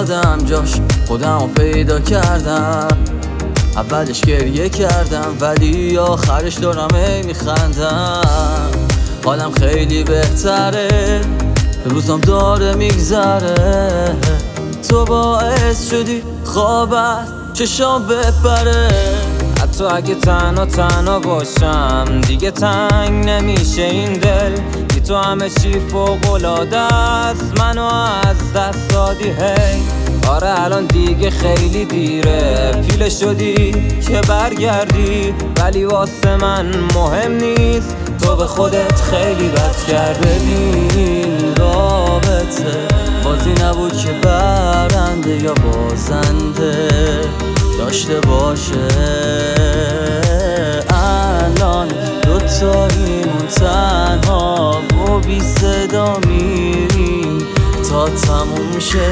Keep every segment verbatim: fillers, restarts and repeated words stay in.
اومدم جاش خودم پیدا کردم. اولش گریه کردم ولی آخرش دارم ای میخندم. حالم خیلی بهتره، روزم داره میگذره. تو باعث شدی خوابت چشام بپره. حتی اگه تنها تنها باشم دیگه تنگ نمیشه این دل. بی تو همه چی فوق‌العاده است، منو از دست دادی هی. آره الان دیگه خیلی دیره، پیله شدی که برگردی، ولی واسه من مهم نیست. تو به خودت خیلی بد کردی. ببین رابطه بازی نبود که برنده یا بازنده داشته باشه. الان دوتاییمون تنها و بی صدا میریم تا تموم شه.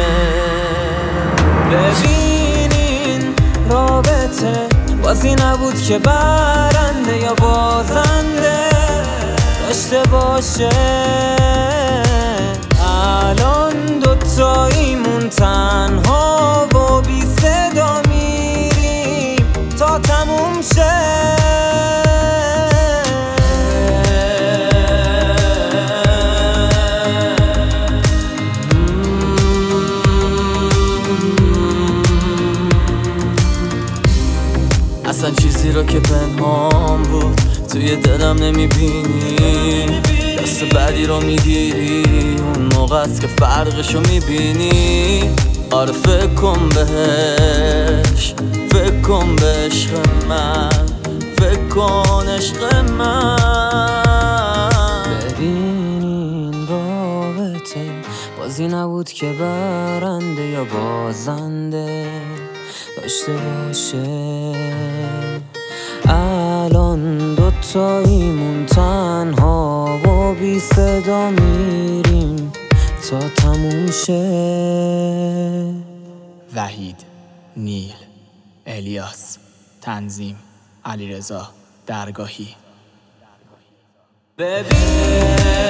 ببینین رابطه بازی نبود که برنده یا بازنده داشته باشه. الان دوتاییمون تنها و بی صدا میریم تا تموم شه. اصلا چیزی رو که پنهان بود توی دلم نمیبینی. دست بعدی رو میگیری اون موقع است که فرقشو میبینی. آره فکر کن بهش، فکر کن به عشق من، فکر کن عشق من. ببین این رابطه بازی نبود که برنده یا بازنده داشته باشه. الان دوتاییمون تنها و بی صدا میریم تا تموم شه. وحید، نیل، الیاس، تنظیم علیرضا درگاهی. ببین